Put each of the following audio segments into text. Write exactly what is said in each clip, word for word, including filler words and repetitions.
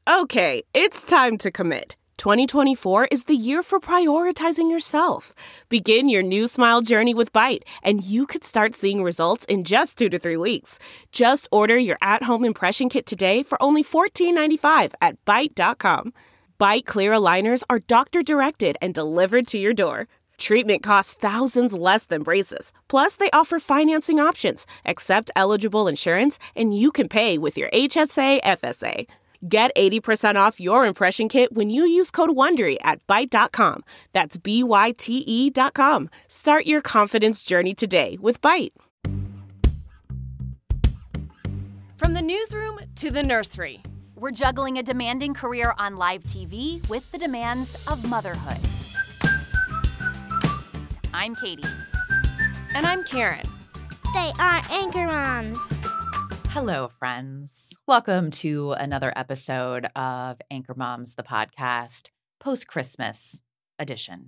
Okay, it's time to commit. twenty twenty-four is the year for prioritizing yourself. Begin your new smile journey with Byte, and you could start seeing results in just two to three weeks. Just order your at-home impression kit today for only fourteen ninety-five at byte dot com. Byte clear aligners are doctor-directed and delivered to your door. Treatment costs thousands less than braces. Plus, they offer financing options, accept eligible insurance, and you can pay with your H S A F S A. Get eighty percent off your impression kit when you use code WONDERY at byte dot com. That's B Y T E dot com. Start your confidence journey today with Byte. From the newsroom to the nursery, we're juggling a demanding career on live T V with the demands of motherhood. I'm Katie. And I'm Karen. They are Anchor Moms. Hello, friends. Welcome to another episode of Anchor Moms, the podcast, post-Christmas edition.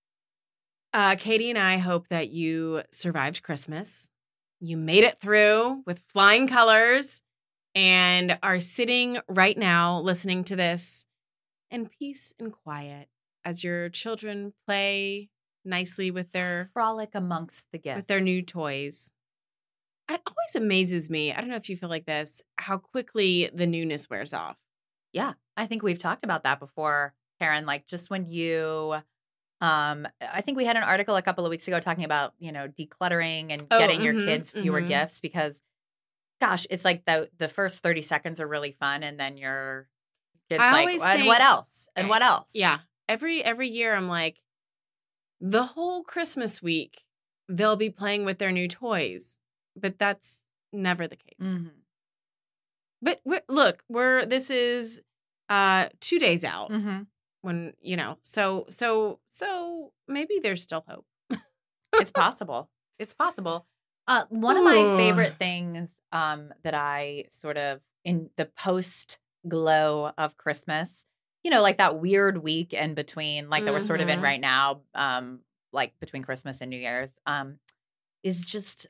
Uh, Katie and I hope that you survived Christmas. You made it through with flying colors and are sitting right now listening to this in peace and quiet as your children play nicely with their frolic amongst the gifts with their new toys. It always amazes me, I don't know if you feel like this, how quickly the newness wears off. Yeah, I think we've talked about that before, Karen. Like just when you, um, I think we had an article a couple of weeks ago talking about, you know, decluttering and oh, getting mm-hmm, your kids fewer mm-hmm. gifts because, gosh, it's like the the first thirty seconds are really fun, and then your kids I like, always and think, what else? And what else? Yeah, every every year I'm like, the whole Christmas week they'll be playing with their new toys. But that's never the case. Mm-hmm. But we're, look, we're this is uh, two days out mm-hmm. when you know. So so so maybe there's still hope. It's possible. It's possible. Uh, one of my favorite things um, that I sort of in the post glow of Christmas, you know, like that weird week in between, like that we're sort of in Mm-hmm. right now, um, like between Christmas and New Year's, um, is just.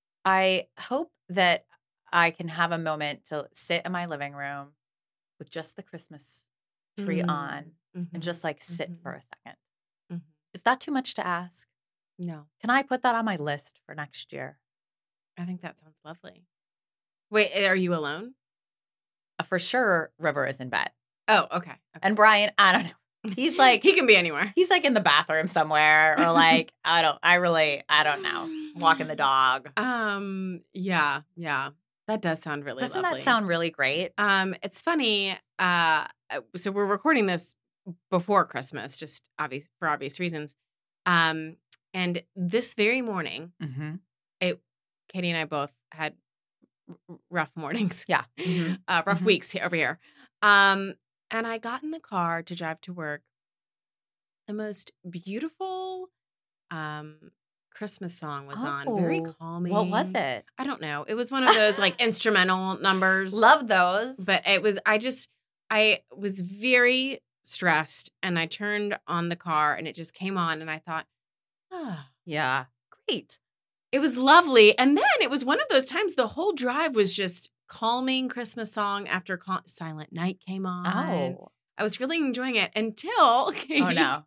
I hope that I can have a moment to sit in my living room with just the Christmas tree Mm-hmm. on Mm-hmm. and just like sit mm-hmm. for a second. Mm-hmm. Is that too much to ask? No, Can I put that on my list for next year? I think that sounds lovely. Wait, are you alone? Uh, for sure, River is in bed. Oh, okay. okay. And Brian, I don't know. He's like, he can be anywhere. He's like in the bathroom somewhere or like, I don't, I really, I don't know. Walking the dog. Um, yeah, yeah. That does sound really Doesn't lovely. that sound really great? Um, it's funny. Uh, so we're recording this before Christmas, just obvious for obvious reasons. Um, and this very morning, Mm-hmm. it, Katie and I both had r- rough mornings. Yeah. Mm-hmm. Uh, rough Mhm. weeks here, over here. Um, and I got in the car to drive to work. The most beautiful um, Christmas song was on. Very Oh, calming. What was it? I don't know. It was one of those like instrumental numbers. Love those. But it was, I just, I was very stressed and I turned on the car and it just came on and I thought, ah, yeah. Great. it was lovely. And then it was one of those times the whole drive was just calming Christmas song after cal- Silent Night came on. Oh. I was really enjoying it until Katie, Oh, no.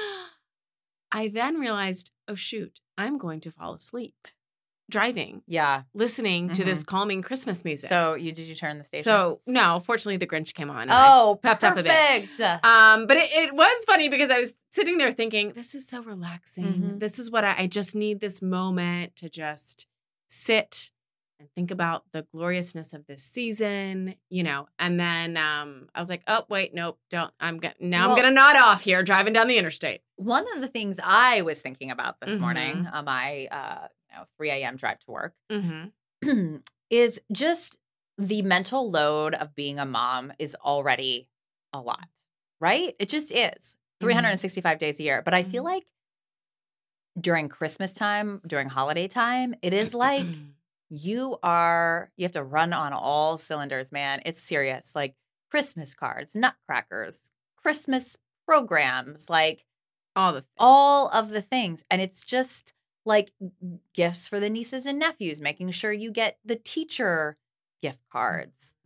I then realized, oh, shoot, I'm going to fall asleep driving, Yeah. listening to this calming Christmas music. So you did you turn the station? So, no, fortunately, the Grinch came on. and I oh, pepped up a bit. perfect. Um, but it, it was funny because I was sitting there thinking, this is so relaxing. Mhm. This is what I, I just need this moment to just sit and think about the gloriousness of this season, you know. And then um, I was like, oh, wait, nope, don't. I'm gonna now Well- I'm gonna nod off here, driving down the interstate. One of the things I was thinking about this Mhm. morning on my uh, you know, three a.m. drive to work Mm-hmm. is just the mental load of being a mom is already a lot, right? It just is three hundred sixty-five days a year. But I feel Mhm. like during Christmas time, during holiday time, it is like you are, you have to run on all cylinders, man. It's serious. Like Christmas cards, nutcrackers, Christmas programs, like all the things. all of the things. And it's just like gifts for the nieces and nephews, making sure you get the teacher gift cards. Mhm.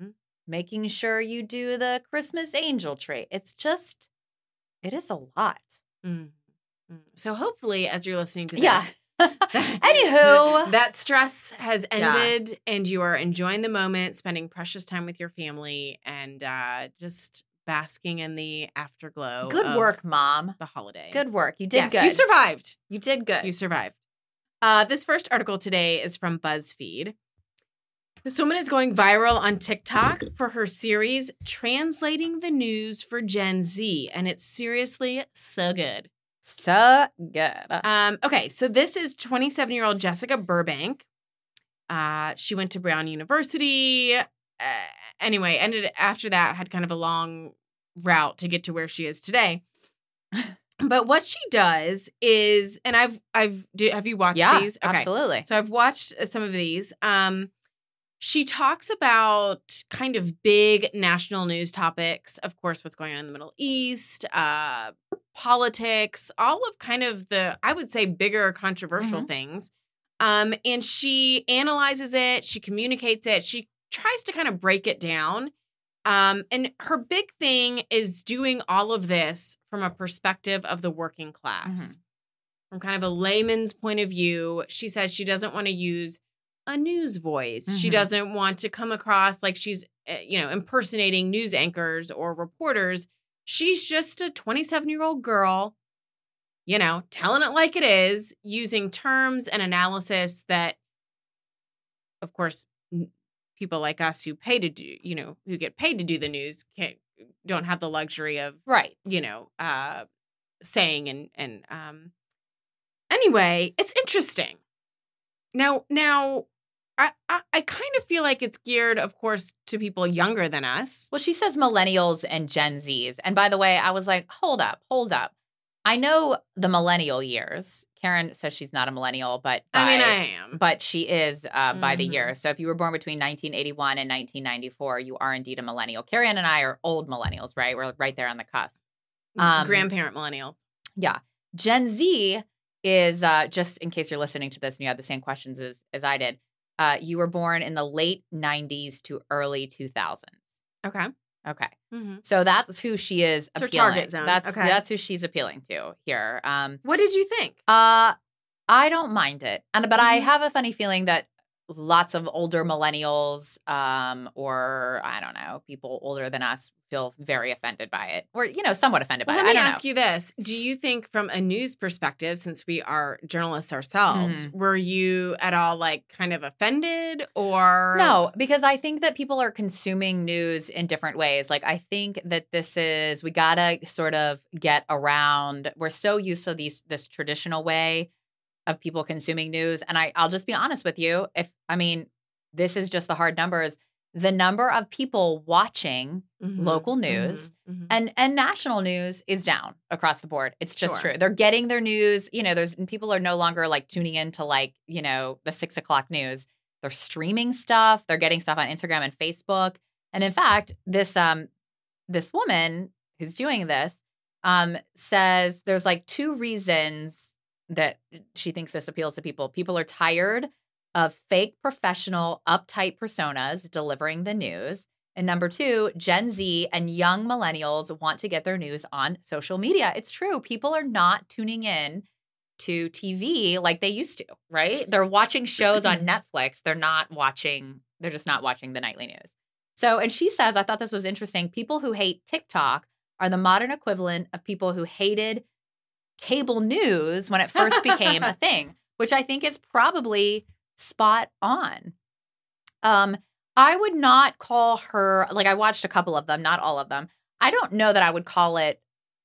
making sure you do the Christmas angel tree. It's just, it is a lot. Mm. Mm. So hopefully, as you're listening to this, Yeah. Anywho, that stress has ended yeah. and you are enjoying the moment, spending precious time with your family, and uh, just basking in the afterglow. Good of work, Mom. The holiday. Good work. You did yes, good. You survived. You did good. You survived. Uh, this first article today is from BuzzFeed. This woman is going viral on TikTok for her series Translating the News for Gen Z, and it's seriously so good. So good. Um, okay, so this is twenty-seven-year-old Jessica Burbank. Uh, she went to Brown University. Uh, anyway, ended after that had kind of a long route to get to where she is today. But what she does is, and I've, I've, do, have you watched yeah, these? Okay. Absolutely. So I've watched some of these. Um, she talks about kind of big national news topics, of course, what's going on in the Middle East, uh, politics, all of kind of the, I would say, bigger controversial mm-hmm. things. Um, and she analyzes it, she communicates it, she tries to kind of break it down. Um, and her big thing is doing all of this from a perspective of the working class. Mm-hmm. From kind of a layman's point of view, she says she doesn't want to use a news voice. Mm-hmm. She doesn't want to come across like she's, you know, impersonating news anchors or reporters. She's just a twenty-seven-year-old girl, you know, telling it like it is, using terms and analysis that, of course, people like us who pay to do, you know, who get paid to do the news can't, don't have the luxury of, right, you know, uh, saying and, and, um, anyway, it's interesting. Now, now, I, I, I kind of feel like it's geared, of course, to people younger than us. Well, she says millennials and Gen Zs. And by the way, I was like, hold up, hold up. I know the millennial years. Karen says she's not a millennial, but by, I mean, I am. But she is uh, mm-hmm. by the year. So if you were born between nineteen eighty-one and nineteen ninety-four, you are indeed a millennial. Karen and I are old millennials, right? We're right there on the cusp. Um, Grandparent millennials. Yeah. Gen Z is, uh, just in case you're listening to this and you have the same questions as, as I did, uh, you were born in the late nineties to early two thousands. Okay. Okay. Mm-hmm. So that's who she is it's appealing. Her target zone. That's okay. that's who she's appealing to here. Um, what did you think? Uh, I don't mind it. And but mm-hmm. I have a funny feeling that lots of older millennials um, or I don't know, people older than us feel very offended by it or, you know, somewhat offended by well, it. Let me I don't ask know. you this. Do you think from a news perspective, since we are journalists ourselves, mm-hmm. were you at all like kind of offended or? No, because I think that people are consuming news in different ways. Like I think that this is, we got to sort of get around. We're so used to these this traditional way of people consuming news. And I, I'll just be honest with you. If, I mean, this is just the hard numbers. The number of people watching mm-hmm, local news mm-hmm, mm-hmm. and and national news is down across the board. It's just sure. true. They're getting their news. You know, there's people are no longer like tuning in to like, you know, the six o'clock news. They're streaming stuff. They're getting stuff on Instagram and Facebook. And in fact, this um this woman who's doing this um says there's like two reasons that she thinks this appeals to people. People are tired of fake professional, uptight personas delivering the news. And number two, Gen Z and young millennials want to get their news on social media. It's true. People are not tuning in to T V like they used to, right? They're watching shows on Netflix. They're not watching, they're just not watching the nightly news. So, and she says, I thought this was interesting. People who hate TikTok are the modern equivalent of people who hated cable news when it first became a thing, which I think is probably spot on. Um, I would not call her, like I watched a couple of them, not all of them. I don't know that I would call it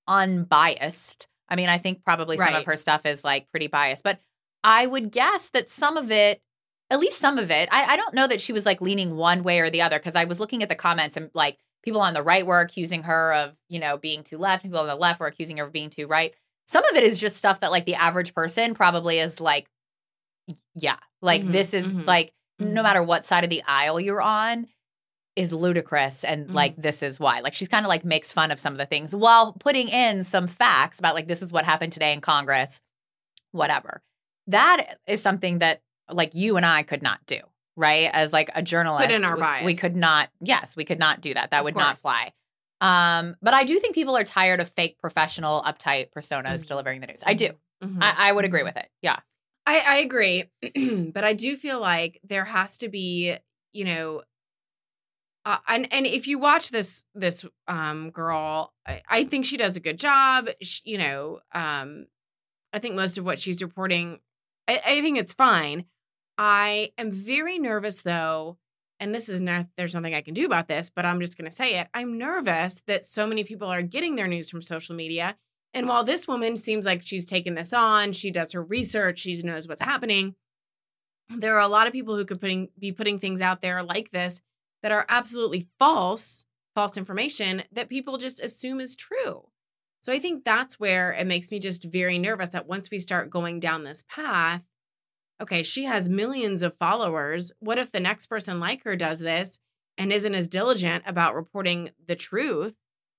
unbiased. I mean, I think probably some right. of her stuff is like pretty biased, but I would guess that some of it, at least some of it, I, I don't know that she was like leaning one way or the other because I was looking at the comments and like people on the right were accusing her of, you know, being too left, people on the left were accusing her of being too right. Some of it is just stuff that like the average person probably is like, yeah, like mm-hmm, this is mm-hmm, like mm-hmm. no matter what side of the aisle you're on is ludicrous. And mm-hmm. like, this is why. Like, she's kind of like makes fun of some of the things while putting in some facts about like, this is what happened today in Congress, whatever. That is something that like you and I could not do, right? As like a journalist. Put in our we, bias. we could not, yes, we could not do that. That Of would not course. fly. Um, but I do think people are tired of fake professional, uptight personas Mhm. delivering the news. I do. Mhm. I, I would agree with it. Yeah. I, I agree. But I do feel like there has to be, you know, uh, and and if you watch this this um girl, I, I think she does a good job. She, you know, um, I think most of what she's reporting, I, I think it's fine. I am very nervous though, and this is not, there's nothing I can do about this, but I'm just going to say it. I'm nervous that so many people are getting their news from social media. And while this woman seems like she's taken this on, she does her research, she knows what's happening. There are a lot of people who could putting, be putting things out there like this that are absolutely false, false information that people just assume is true. So I think that's where it makes me just very nervous that once we start going down this path, okay, she has millions of followers. What if the next person like her does this and isn't as diligent about reporting the truth?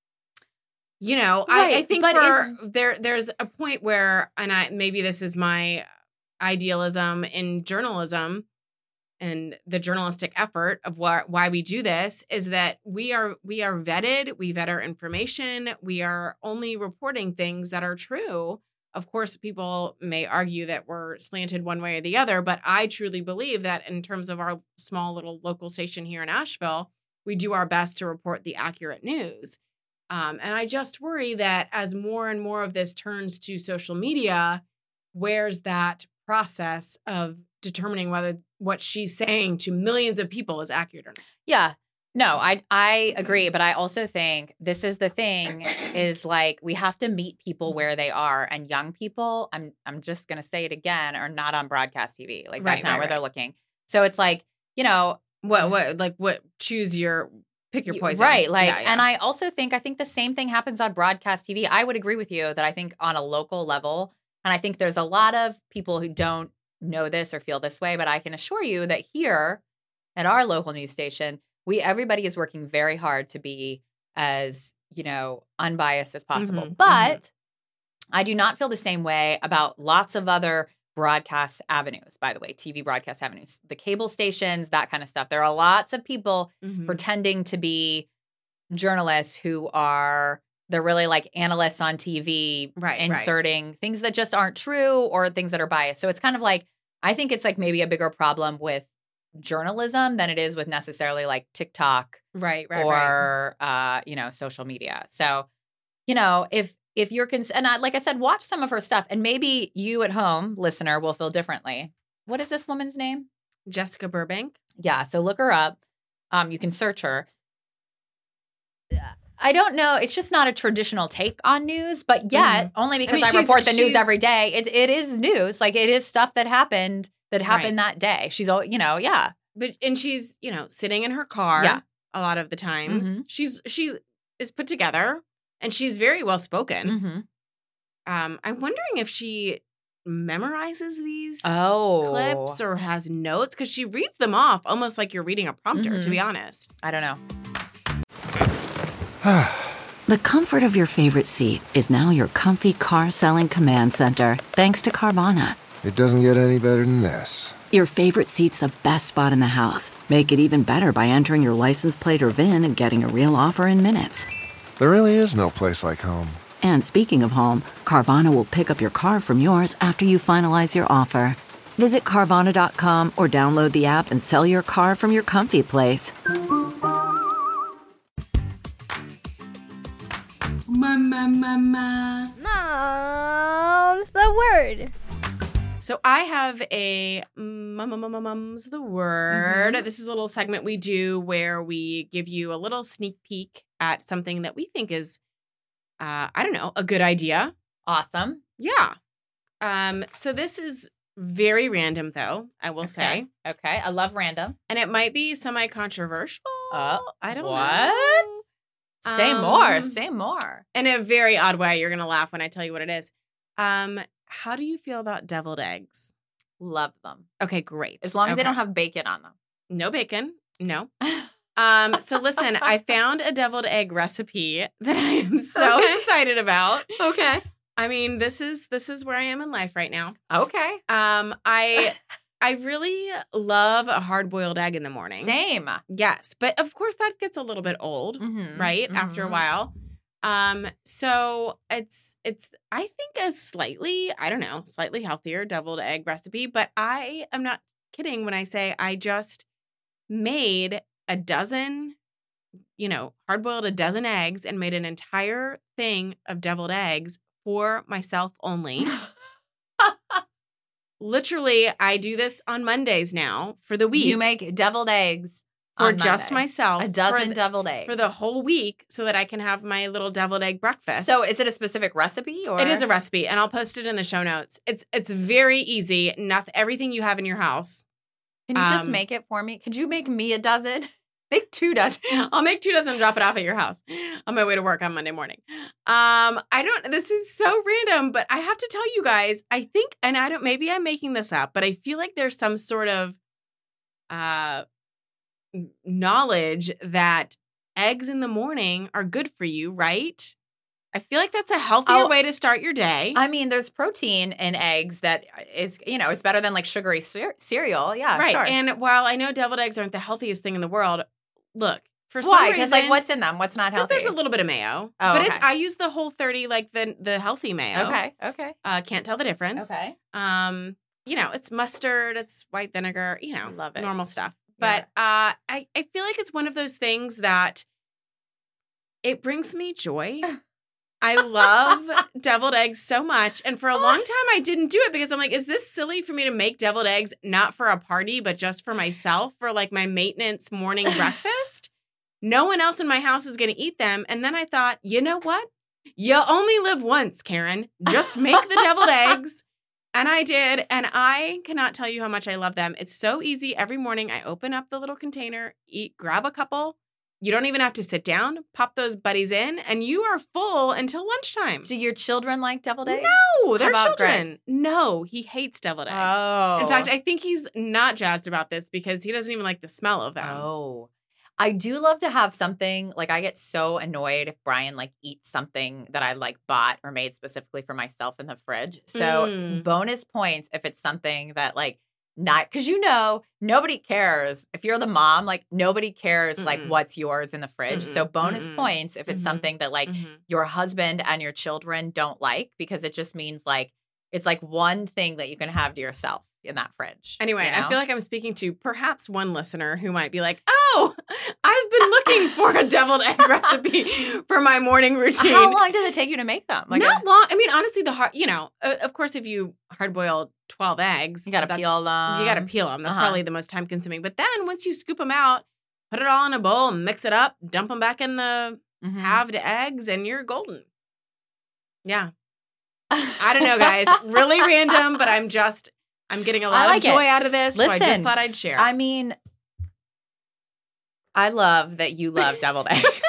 You know, Right, I, I think but for there, there's a point where, and I maybe this is my idealism in journalism and the journalistic effort of what why we do this is that we are we are vetted, we vet our information, we are only reporting things that are true. Of course, people may argue that we're slanted one way or the other, but I truly believe that in terms of our small little local station here in Asheville, we do our best to report the accurate news. Um, and I just worry that as more and more of this turns to social media, where's that process of determining whether what she's saying to millions of people is accurate or not? Yeah. No, I I agree, but I also think this is the thing is like we have to meet people where they are, and young people, I'm I'm just going to say it again, are not on broadcast T V. Like that's Right, not right, where they're right. looking. So it's like, you know, What what like what choose your pick your you- poison. right, like Yeah, yeah. and I also think I think the same thing happens on broadcast T V. I would agree with you that I think on a local level, and I think there's a lot of people who don't know this or feel this way, but I can assure you that here at our local news station, we everybody is working very hard to be as, you know, unbiased as possible. Mhm, But I do not feel the same way about lots of other broadcast avenues, by the way, T V broadcast avenues, the cable stations, that kind of stuff. There are lots of people Mhm. pretending to be journalists who are they're really like analysts on T V, Right, right. inserting things that just aren't true or things that are biased. So it's kind of like I think it's like maybe a bigger problem with journalism than it is with necessarily like TikTok Right, right, right. or uh, you know, social media. So, you know, if if you're cons- and I, like I said, watch some of her stuff, and maybe you at home, listener, will feel differently. What is this woman's name? Jessica Burbank. Yeah, so look her up. Um, you can search her. I don't know. It's just not a traditional take on news, but yet Mhm. only because I, mean, she's- report the news she's- every day. It it is news. Like it is stuff that happened that happened Right. that day. She's all you know, yeah. But and she's, you know, sitting in her car Yeah. a lot of the times. Mhm. She's she is put together and she's very well spoken. Mm-hmm. Um, I'm wondering if she memorizes these Oh, clips or has notes because she reads them off almost like you're reading a prompter, Mhm. to be honest. I don't know. The comfort of your favorite seat is now your comfy car selling command center, thanks to Carvana. It doesn't get any better than this. Your favorite seat's the best spot in the house. Make it even better by entering your license plate or V I N and getting a real offer in minutes. There really is no place like home. And speaking of home, Carvana will pick up your car from yours after you finalize your offer. Visit Carvana dot com or download the app and sell your car from your comfy place. Mama, mama. Mom's the word. So I have a mum, mum, mum, mum's the word. Mhm. This is a little segment we do where we give you a little sneak peek at something that we think is, uh, I don't know, a good idea. Awesome. Yeah. Um. So this is very random, though, I will say, Okay. Okay. I love random. and it might be semi-controversial. Uh, I don't what? know. Say more. Um, Say more. In a very odd way, you're gonna laugh when I tell you what it is. Um. How do you feel about deviled eggs? Love them. Okay, great. As long as they Okay. don't have bacon on them. No bacon. No. Um, so listen, I found a deviled egg recipe that I am so Okay. excited about. Okay. I mean, this is this is where I am in life right now. Okay. Um, I I really love a hard-boiled egg in the morning. Same. Yes, but of course that gets a little bit old, Mhm, right? After a mhm. while. Um, so it's it's I think a slightly, I don't know, slightly healthier deviled egg recipe, but I am not kidding when I say I just made a dozen, you know, hard-boiled a dozen eggs and made an entire thing of deviled eggs for myself only. Literally, I do this on Mondays now for the week. You make deviled eggs for on just Monday. myself. A dozen for the, deviled eggs. for the whole week so that I can have my little deviled egg breakfast. So is it a specific recipe? Or It is a recipe, and I'll post it in the show notes. It's it's very easy. Nothing, everything you have in your house. Can you just um, make it for me? Could you make me a dozen? Make two dozen. I'll make two dozen and drop it off at your house on my way to work on Monday morning. Um, I don't, this is so random, but I have to tell you guys, I think, and I don't, maybe I'm making this up, but I feel like there's some sort of uh, knowledge that eggs in the morning are good for you, right? I feel like that's a healthier Oh, way to start your day. I mean, there's protein in eggs that is, you know, it's better than like sugary cer- cereal. Yeah, right. sure. And while I know deviled eggs aren't the healthiest thing in the world, look, for some Why? reason. Because like, what's in them? What's not Because healthy? there's a little bit of mayo. Oh, but okay. it's I use the Whole thirty, like the the healthy mayo. Okay, okay, Uh, can't tell the difference. okay. Um, you know, it's mustard, it's white vinegar, you know, Love it. normal stuff. Yeah. But uh, I, I feel like it's one of those things that it brings me joy. I love deviled eggs so much. And for a long time, I didn't do it because I'm like, is this silly for me to make deviled eggs, not for a party, but just for myself, for like my maintenance morning breakfast? No one else in my house is going to eat them. And then I thought, you know what? You only live once, Karen. Just make the deviled eggs. And I did. And I cannot tell you how much I love them. It's so easy. Every morning I open up the little container, eat, grab a couple. You don't even have to sit down. Pop those buddies in, and you are full until lunchtime. Do your children like deviled eggs? No, they're about children. No, he hates deviled eggs. Oh. In fact, I think he's not jazzed about this because he doesn't even like the smell of them. Oh. I do love to have something, like I get so annoyed if Brian like eats something that I like bought or made specifically for myself in the fridge. So Mm. bonus points if it's something that like not, because you know, nobody cares. If you're the mom, like nobody cares like Mm-mm. what's yours in the fridge. Mm-mm. So bonus Mm-mm. points if it's Mhm. something that like Mhm. your husband and your children don't like, because it just means like, it's like one thing that you can have to yourself in that fridge. Anyway, you I know? feel like I'm speaking to perhaps one listener who might be like, oh, I've been looking for a deviled egg recipe for my morning routine. How long does it take you to make them? Like Not a- long. I mean, honestly, the hard, you know, uh, of course, if you hard boil twelve eggs, You gotta that's- peel them. You got to peel them. That's Uh-huh. probably the most time consuming. But then once you scoop them out, put it all in a bowl, mix it up, dump them back in the Mhm. halved eggs, and you're golden. Yeah. I don't know, guys. Really random, but I'm just, I'm getting a I lot like of joy it. out of this. so I just Listen, thought I'd share. I mean, I love that you love deviled eggs.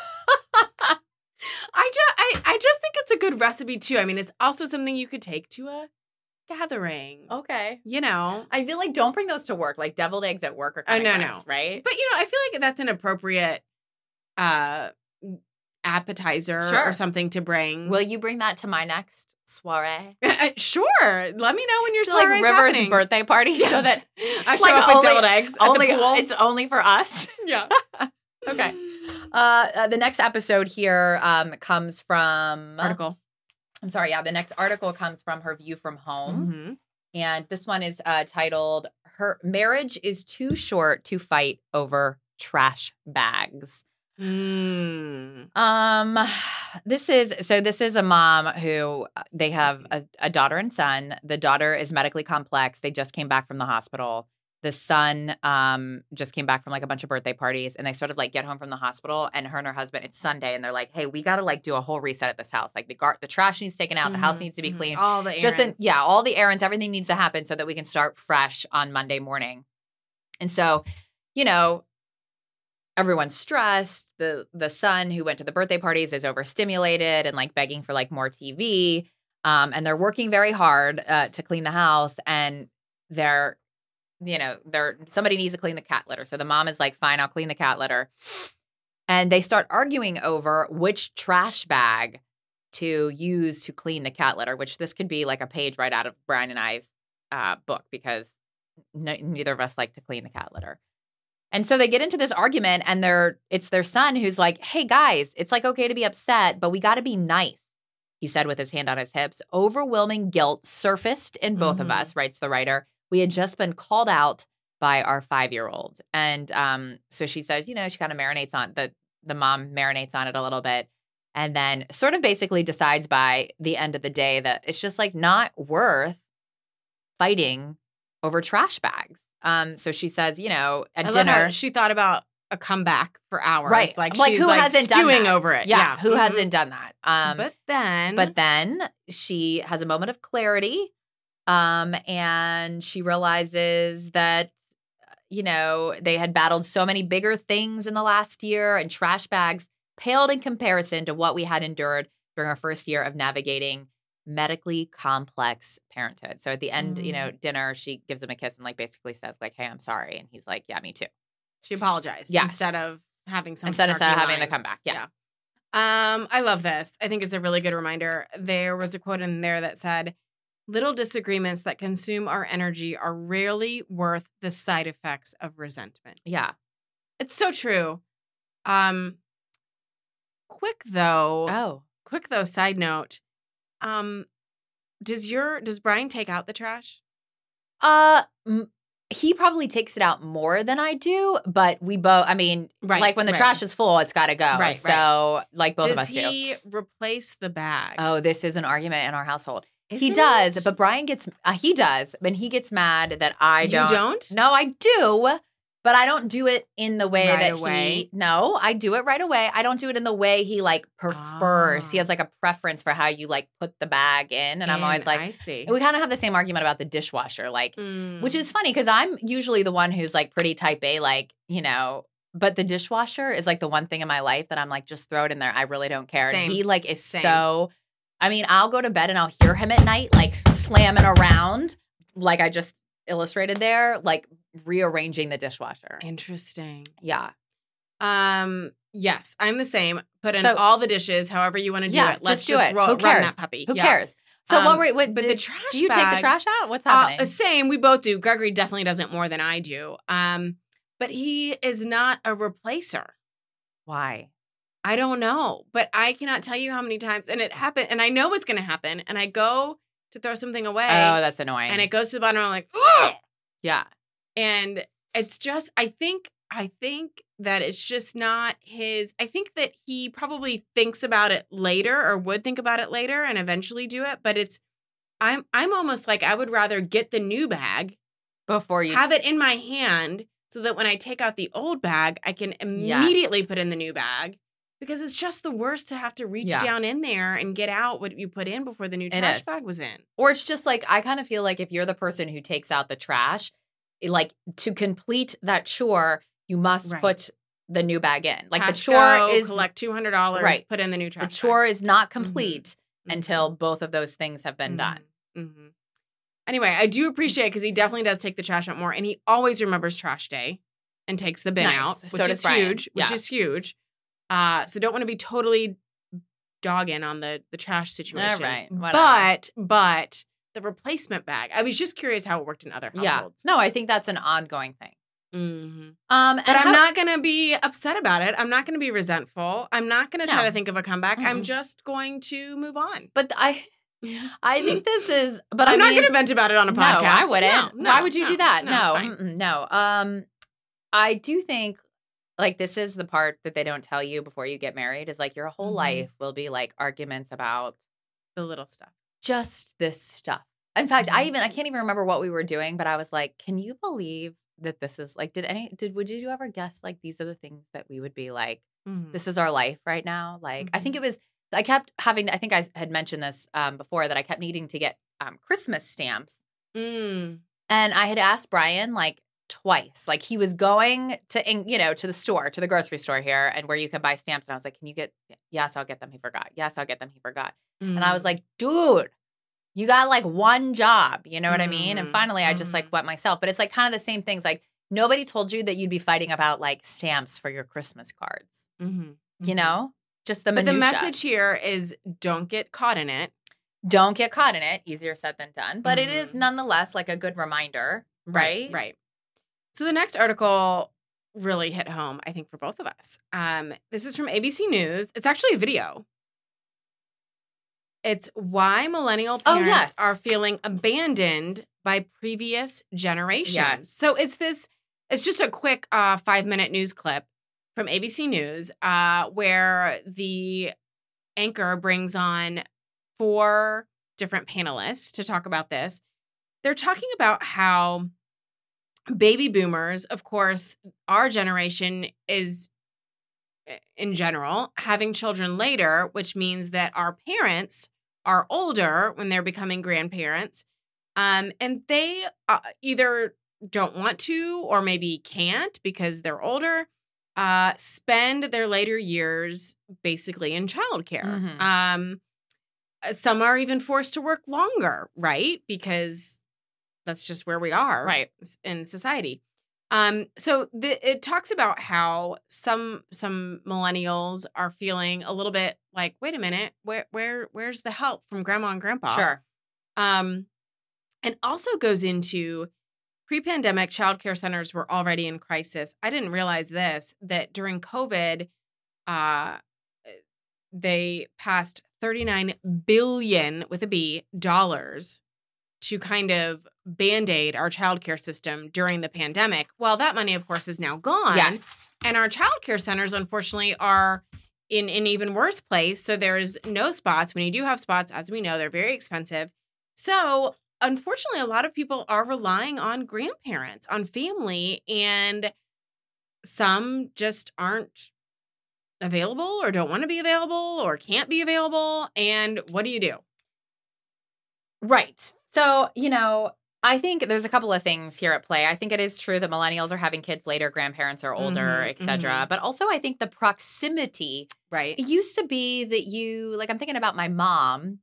I just, I, I just think it's a good recipe too. I mean, it's also something you could take to a gathering. Okay. You know, I feel like don't bring those to work. Like deviled eggs at work are Oh, kind no, of no. gross, right? but you know, I feel like that's an appropriate uh appetizer Sure. or something to bring. Will you bring that to my next soiree? Sure. Let me know when your Just like soiree's River's happening. birthday party, Yeah. so that I show like up with only- deviled eggs at only the pool. it's only for us. yeah. Okay. Uh, uh, the next episode here um, comes from Article. I'm sorry. Yeah, the next article comes from Her View from Home. Mhm. And this one is uh, titled "Her Marriage is Too Short to Fight Over Trash Bags." Mm. Um, this is so. This is a mom who uh, they have a, a daughter and son. The daughter is medically complex. They just came back from the hospital. The son um just came back from like a bunch of birthday parties, and they sort of like get home from the hospital. And her and her husband, it's Sunday, and they're like, "Hey, we got to like do a whole reset at this house. Like the gar- the trash needs taken out, the house Mhm, needs to be mhm. clean." All the errands. Just in, yeah, all the errands, everything needs to happen so that we can start fresh on Monday morning. And so, you know, everyone's stressed. The the son who went to the birthday parties is overstimulated and like begging for like more T V. Um, and they're working very hard uh, to clean the house. And they're, you know, they're somebody needs to clean the cat litter. So the mom is like, "Fine, I'll clean the cat litter." And they start arguing over which trash bag to use to clean the cat litter, which this could be like a page right out of Brian and I's uh, book, because no, neither of us like to clean the cat litter. And so they get into this argument, and they're it's their son who's like, hey, guys, it's like okay to be upset, but we got to be nice, he said with his hand on his hips. Overwhelming guilt surfaced in both Mhm. of us, writes the writer. We had just been called out by our five-year-old. And um, so she says, you know, she kind of marinates on the the mom marinates on it a little bit, and then sort of basically decides by the end of the day that it's just like not worth fighting over trash bags. Um, so she says, you know, at I love dinner, how she thought about a comeback for hours. right? Like, like she's who like hasn't done stewing that? over it. Yeah, Yeah. who Mhm. hasn't done that? Um, but then, but then she has a moment of clarity, um, and she realizes that, you know, they had battled so many bigger things in the last year, and trash bags paled in comparison to what we had endured during our first year of navigating medically complex parenthood. So at the end, you know, dinner, she gives him a kiss and like basically says like, hey, I'm sorry. And he's like, yeah, me too. she apologized Yes. instead of having some Instead of snarky having the line. comeback. Yeah. Um, I love this. I think it's a really good reminder. There was a quote in there that said, little disagreements that consume our energy are rarely worth the side effects of resentment. Yeah. It's so true. Um, quick though, Oh. quick though, side note. Um, does your, does Brian take out the trash? Uh, m- he probably takes it out more than I do, but we both, I mean, Right, like when the right. trash is full, it's got to go. Right, So like both does of us he do. replace the bag? Oh, this is an argument in our household. he Isn't does, it? but Brian gets, uh, he does, but he gets mad that I You don't. don't? No, I do, but I don't do it in the way Right that away? he, no, I do it right away. I don't do it in the way he like prefers. He Ah. has like a preference for how you like put the bag in. And I'm always And like, I see. and we kind of have the same argument about the dishwasher. Like, Mm. which is funny because I'm usually the one who's like pretty type A, like, you know, but the dishwasher is like the one thing in my life that I'm like, just throw it in there. I really don't care. Same. And he like is Same. so, I mean, I'll go to bed and I'll hear him at night, like slamming around, like I just illustrated there, like rearranging the dishwasher. Interesting. Yeah. Um. Yes, I'm the same. Put in So- all the dishes, however you want to do Yeah, it. Let's just do just it. ro- Who run cares? that puppy. Who Yeah. cares? So Um, what were, what, but the did- trash do you take the bags- trash out? What's Uh, happening? same. We both do. Gregory definitely does it more than I do. Um. But he is not a replacer. Why? I don't know, but I cannot tell you how many times, and it happened, and I know what's going to happen, and I go to throw something away, Oh, that's annoying. and it goes to the bottom, and I'm like, ugh! yeah. And it's just, I think, I think that it's just not his, I think that he probably thinks about it later or would think about it later and eventually do it. But it's, I'm, I'm almost like, I would rather get the new bag, Before you have it in my hand so that when I take out the old bag, I can immediately put in the new bag, because it's just the worst to have to reach Yeah. down in there and get out what you put in before the new It trash is. bag was in. Or it's just like, I kind of feel like if you're the person who takes out the trash, it- like to complete that chore, you must Right. put the new bag in. Like Cash the chore go, is collect two hundred dollars, Right. put in the new trash the bag. chore is not complete Mhm. until both of those things have been done. Mm-hmm. Anyway, I do appreciate it because he definitely does take the trash out more, and he always remembers trash day and takes the bin Nice. out, So which does is Brian. huge. Which Yeah. is huge. Uh, so don't want to be totally dogging on the the trash situation. right, whatever. But but the replacement bag, I was just curious how it worked in other Yeah. households. No, I think that's an ongoing thing. Mm-hmm. Um, But and I'm how- not going to be upset about it. I'm not going to be resentful. I'm not going to try No. to think of a comeback. I'm Mm-mm. just going to move on. But I, I think this is. But I'm I not mean, going to vent about it on a podcast. No, I wouldn't. No, Why would you no, do that? No, No, it's fine. mm-mm, no. Um, I do think like this is the part that they don't tell you before you get married is like your whole Mhm. life will be like arguments about The little stuff. just this stuff. In fact, I Mhm. even I can't even remember what we were doing, but I was like, can you believe that this is like did any did would you ever guess like these are the things that we would be like Mhm. this is our life right now? Like I think Mhm. it was I kept having I think I had mentioned this um, before that I kept needing to get um, Christmas stamps. Mm. And I had asked Brian like twice, like he was going to, in- you know, to the store, to the grocery store here and where you can buy stamps. And I was like, can you get, yes, I'll get them. He forgot. Yes, I'll get them. He forgot. And I was Mm. like, dude, you got like one job. You know what I mean? And Mhm. finally I just like Mhm. wet myself, but it's like kind of the same things. Like nobody told you that you'd be fighting about like stamps for your Christmas cards, Mhm. you Mhm. know, just the But the minutia. message here is don't get caught in it. Don't get caught in it. Easier said than done, but it is Mhm. nonetheless like a good reminder. right? Right. So the next article really hit home, I think, for both of us. Um, this is from A B C News. It's actually a video. It's why millennial Oh, parents yes. are feeling abandoned by previous generations. Yes. So it's this, it's just a quick uh, five minute news clip from A B C News uh, where the anchor brings on four different panelists to talk about this. They're talking about how baby boomers, of course, our generation is, in general, having children later, which means that our parents are older when they're becoming grandparents. Um, and they uh, either don't want to or maybe can't because they're older, uh, spend their later years basically in childcare. Mhm. Um, some are even forced to work longer, right? Because that's just where we are Right. in society. Um, so the, it talks about how some some millennials are feeling a little bit like, wait a minute, where where where's the help from grandma and grandpa? Sure. Um, and also goes into pre-pandemic childcare centers were already in crisis. I didn't realize this, that during COVID, uh, they passed thirty-nine billion with a B dollars to kind of band-aid our childcare system during the pandemic. Well, that money, of course, is now gone. Yes. And our childcare centers, unfortunately, are in an even worse place. So there's no spots. When you do have spots, as we know, they're very expensive. So unfortunately, a lot of people are relying on grandparents, on family, and some just aren't available or don't want to be available or can't be available. And what do you do? Right. So, you know, I think there's a couple of things here at play. I think it is true that millennials are having kids later, grandparents are older, Mhm, et cetera. mhm. But also, I think the proximity. Right. It used to be that you, like, I'm thinking about my mom.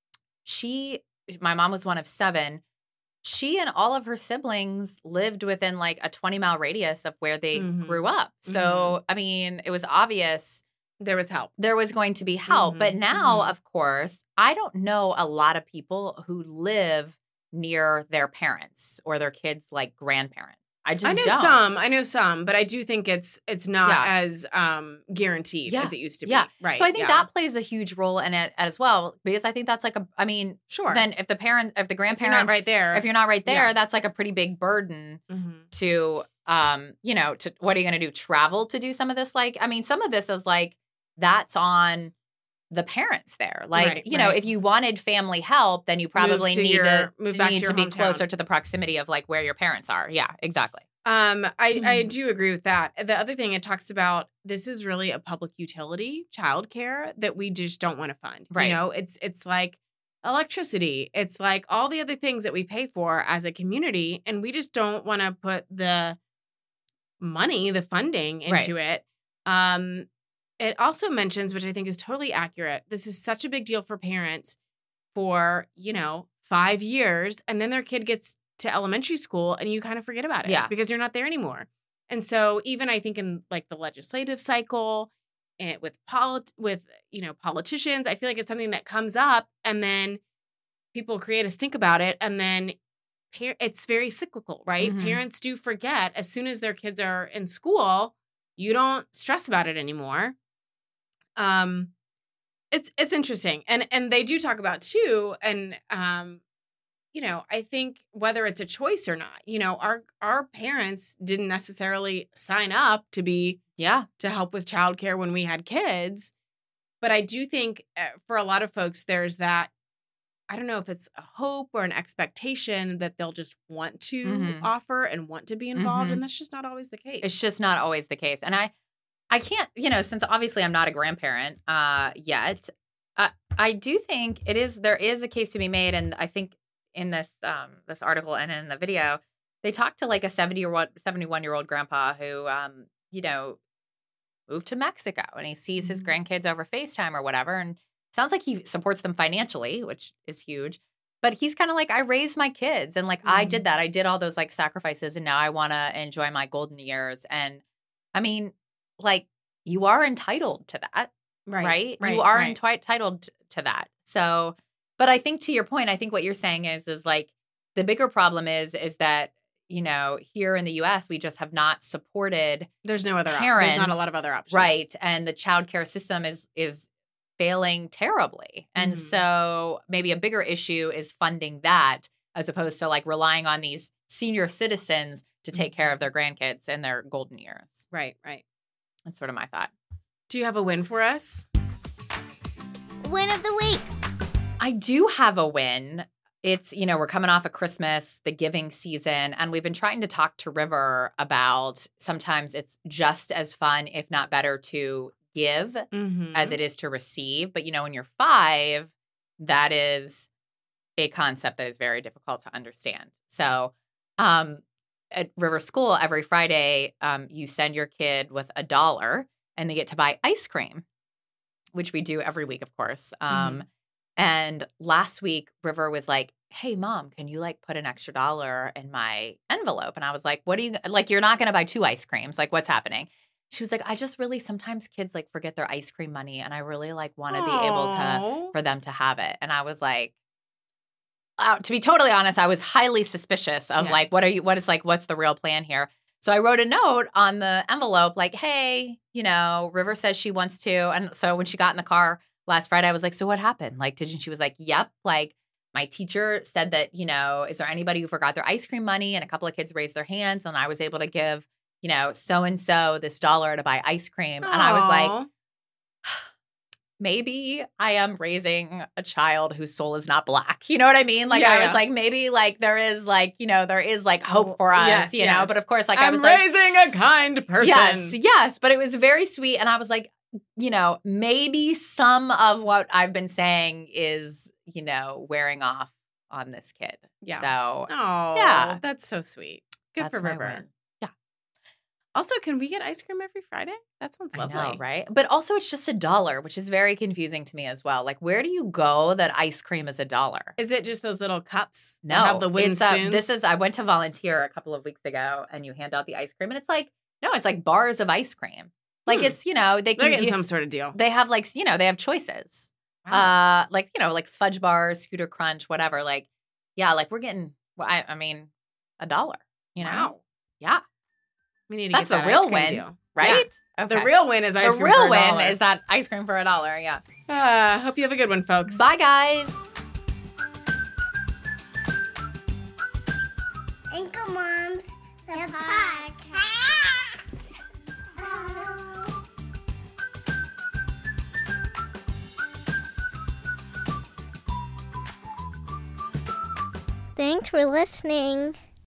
She, my mom was one of seven. She and all of her siblings lived within like a twenty mile radius of where they Mhm. grew up. So, I mean, it was obvious There was help. there was going to be help. But Mhm, now, mhm. of course, I don't know a lot of people who live near their parents or their kids' like grandparents. I just I know don't. some. I know some, but I do think it's it's not Yeah. as um, guaranteed Yeah. as it used to Yeah. be. Right. So I think yeah. that plays a huge role in it as well, because I think that's like a, I mean, Sure. then if the parent, if the if you're grandparents, not right there, if you're not right there, Yeah. that's like a pretty big burden Mhm. to, um, you know, to what are you going to do? Travel to do some of this? Like, I mean, some of this is like, that's on the parents there. Like, Right, you know, right. if you wanted family help, then you probably to need your- to, move to back to need your to be hometown. closer to the proximity of like where your parents are. Yeah, exactly. Um, I, I Mhm. do agree with that. The other thing it talks about, this is really a public utility, childcare, that we just don't want to fund. Right. You know, it's it's like electricity. It's like all the other things that we pay for as a community, and we just don't want to put the money, the funding into it. Um, it also mentions, which I think is totally accurate, this is such a big deal for parents for, you know, five years, and then their kid gets to elementary school and you kind of forget about it Yeah. because you're not there anymore. And so even I think in like the legislative cycle and with polit- with, you know, politicians, I feel like it's something that comes up and then people create a stink about it. And then par- it's very cyclical, right? Mhm. Parents do forget as soon as their kids are in school, you don't stress about it anymore. Um, it's, it's interesting. And, and they do talk about too. And, um, you know, I think whether it's a choice or not, you know, our our parents didn't necessarily sign up to be Yeah. to help with childcare when we had kids, but I do think uh, for a lot of folks, there's that. I don't know if it's a hope or an expectation that they'll just want to Mhm. offer and want to be involved, Mhm. and that's just not always the case. It's just not always the case. And I, I can't, you know, since obviously I'm not a grandparent uh, yet, uh, I do think it is, there is a case to be made. And I think in this, um, this article and in the video, they talked to like a seventy year old, seventy-one year old grandpa who, um, you know, moved to Mexico and he sees his Mhm. grandkids over FaceTime or whatever. And it sounds like he supports them financially, which is huge. But he's kind of like, I raised my kids and like, I Mhm. did that. I did all those like sacrifices and now I want to enjoy my golden years. And I mean, like, you are entitled to that, right? right, You are right. enti- entitled to that. So, but I think to your point, I think what you're saying is, is like, the bigger problem is, is that, you know, here in the U S, we just have not supported There's no other op- parents. There's not a lot of other options. Right. And the childcare system is is failing terribly. And Mhm. so maybe a bigger issue is funding that as opposed to like relying on these senior citizens to take care of their grandkids in their golden years. Right, right. That's sort of my thought. Do you have a win for us? Win of the week. I do have a win. It's, you know, we're coming off of Christmas, the giving season, and we've been trying to talk to River about sometimes it's just as fun, if not better, to give Mm-hmm. as it is to receive. But, you know, when you're five, that is a concept that is very difficult to understand. So um, at River School, every Friday, um, you send your kid with a dollar and they get to buy ice cream, which we do every week, of course. Um, Mm-hmm. And last week, River was like, hey, Mom, can you like put an extra dollar in my envelope? And I was like, what are you like? You're not going to buy two ice creams. Like, what's happening? She was like, I just really sometimes kids like forget their ice cream money. And I really like want to be able to Aw. for them to have it. And I was like, uh, to be totally honest, I was highly suspicious of Yeah. like, what are you, what is like, what's the real plan here? So I wrote a note on the envelope like, hey, you know, River says she wants to. And so when she got in the car last Friday, I was like, so what happened? Like, did you, she was like, yep. Like my teacher said that, you know, is there anybody who forgot their ice cream money? And a couple of kids raised their hands and I was able to give, you know, so-and-so this dollar to buy ice cream. And I was like, Aw. maybe I am raising a child whose soul is not black. You know what I mean? Like Yeah, I was yeah. like, maybe like there is like, you know, there is like hope for us, Yes, you know, yes. but of course, like I I'm was like, raising a kind person. yes, yes. But it was very sweet. And I was like, you know, maybe some of what I've been saying is, you know, wearing off on this kid. Yeah. So Oh, Yeah. that's so sweet. Good that's for my River. win. Yeah. Also, can we get ice cream every Friday? That sounds I lovely. know, right? But also it's just a dollar, which is very confusing to me as well. Like, where do you go that ice cream is a dollar? Is it just those little cups? that No, have the wooden it's uh, spoons. this is. I went to volunteer a couple of weeks ago, and you hand out the ice cream, and it's like no, it's like bars of ice cream. Like Hmm. it's you know they They're can getting you- some sort of deal. they have like you know they have choices. Wow. Uh, like you know like fudge bars, Scooter Crunch, whatever. Like yeah, like we're getting. Well, I, I mean, a dollar. You know, Wow. yeah, We need to that's get a that real ice cream win, deal. right? Yeah. Okay. The real win is ice the cream real for a win dollar. is that ice cream for a dollar. Yeah. Uh, hope you have a good one, folks. Bye, guys. Anchor Moms, the, podcast. Thanks for listening.